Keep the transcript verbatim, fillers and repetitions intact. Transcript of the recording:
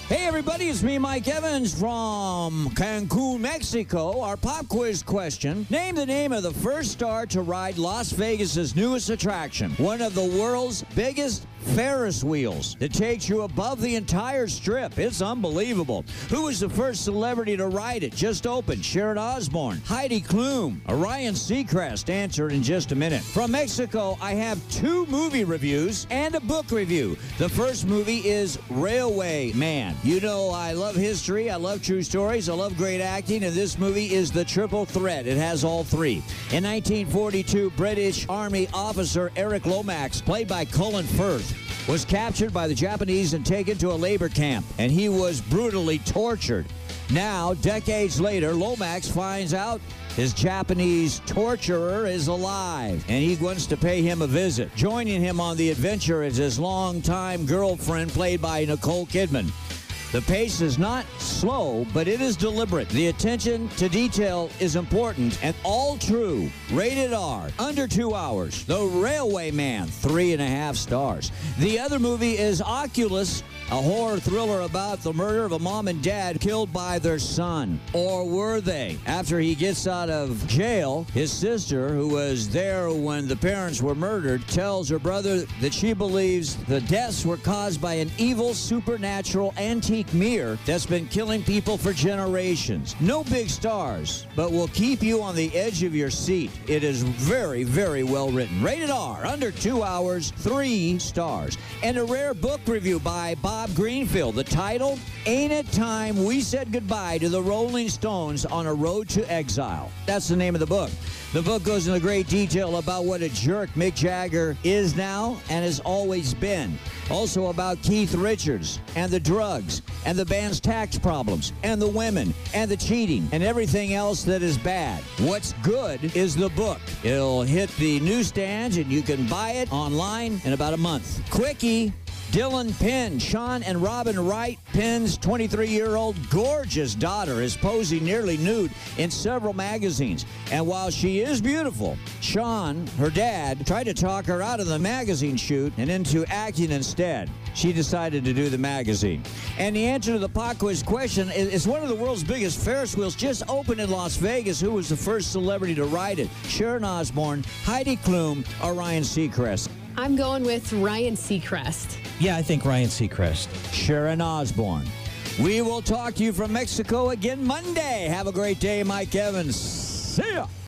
Hey, everybody, it's me, Mike Evans from Cancun, Mexico. Our pop quiz question: name the name of the first star to ride Las Vegas's newest attraction, one of the world's biggest Ferris wheels that takes you above the entire strip. It's unbelievable. Who was the first celebrity to ride it? Just opened. Sharon Osbourne, Heidi Klum, Ryan Seacrest. Answer in just a minute. From Mexico, I have two movie reviews and a book review. The first movie is Railway Man. You know I love history, I love true stories, I love great acting, and this movie is the triple threat. It has all three. In nineteen forty-two, British Army officer Eric Lomax, played by Colin Firth, was captured by the Japanese and taken to a labor camp, and he was brutally tortured. Now, decades later, Lomax finds out his Japanese torturer is alive, and he wants to pay him a visit. Joining him on the adventure is his longtime girlfriend, played by Nicole Kidman. The pace is not slow, but it is deliberate. The attention to detail is important and all true. Rated R, under two hours. The Railway Man, three and a half stars. The other movie is Oculus, a horror thriller about the murder of a mom and dad killed by their son. Or were they? After he gets out of jail, his sister, who was there when the parents were murdered, tells her brother that she believes the deaths were caused by an evil supernatural antique mirror that's been killing people for generations. No big stars, but will keep you on the edge of your seat. It is very, very well written. Rated R, under two hours, three stars. And a rare book review by Bob Greenfield. The title, Ain't It Time We Said Goodbye to the Rolling Stones on a Road to Exile. That's the name of the book. The book goes into great detail about what a jerk Mick Jagger is now and has always been. Also about Keith Richards and the drugs and the band's tax problems and the women and the cheating and everything else that is bad. What's good is the book. It'll hit the newsstands and you can buy it online in about a month. Quickie. Dylan Penn, Sean and Robin Wright, Penn's twenty-three-year-old gorgeous daughter, is posing nearly nude in several magazines. And while she is beautiful, Sean, her dad, tried to talk her out of the magazine shoot and into acting instead. She decided to do the magazine. And the answer to the pop quiz question is, is one of the world's biggest Ferris wheels just opened in Las Vegas. Who was the first celebrity to ride it? Sharon Osbourne, Heidi Klum, or Ryan Seacrest? I'm going with Ryan Seacrest. Yeah, I think Ryan Seacrest. Sharon Osbourne. We will talk to you from Mexico again Monday. Have a great day, Mike Evans. See ya.